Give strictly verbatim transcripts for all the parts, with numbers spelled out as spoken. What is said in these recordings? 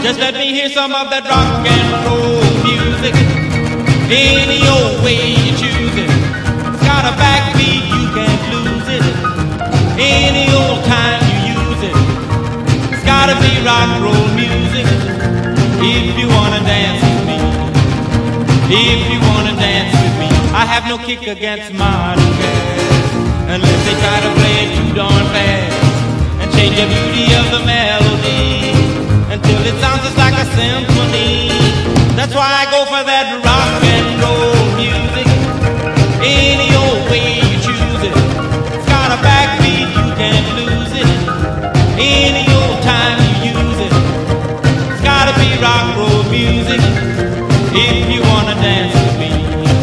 Just let me hear some of that rock and roll music. Any old way you choose it. It's got a backbeat, you can't lose it. Any old time you use it. It's gotta be rock and roll music. If you wanna dance with me, if you wanna dance with me, I have no kick against modern jazz, unless they try to play it too darn fast and change the beauty of the melody until it sounds just like a symphony. That's why I go for that rock and roll music. Any old way you choose it. It's got a backbeat, you can't lose it. Any old time you use it. It's gotta be rock and roll music. If you wanna dance with me,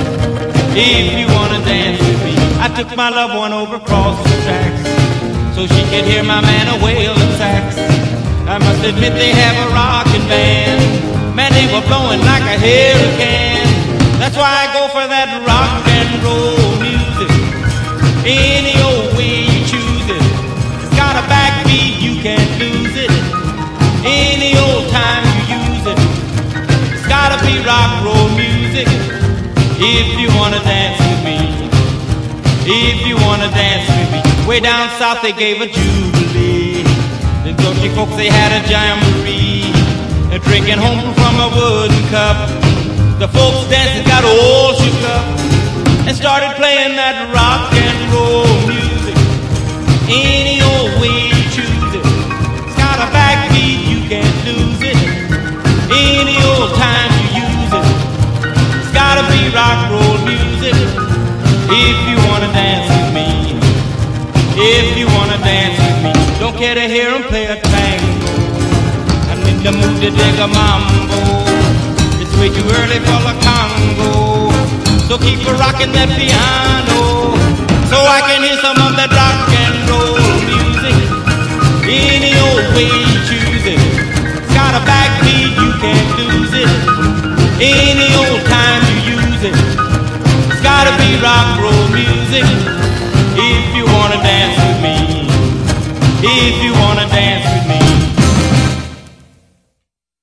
if you wanna dance with me. I took my loved one over across the tracks so she could hear my man a wailin' sax. I must admit they have a rockin' band. Man, they were blowing like a hurricane. That's why I go for that rock and roll music. Any old way you choose it. It's got a backbeat, you can't lose it. Any old time you use it. It's gotta be rock and roll music. If you wanna dance with me, if you wanna dance with me. Way down south they gave a jubilee. The country folks, they had a jamboree, and drinking home from a wooden cup. The folks dancing got all shook up and started playing that rock and roll music. Any old way you choose it. It's got a backbeat, you can't lose it. Any old time you use it. It's gotta be rock and roll music. If you wanna dance with me, if you wanna dance with me. Don't care to hear him play a tango. I'm in the mood to dig a mambo. It's way too early for the Congo. So keep a rocking that piano, so I can hear some of that rock and roll music. Any old way you choose it. It's got a backbeat, you can't lose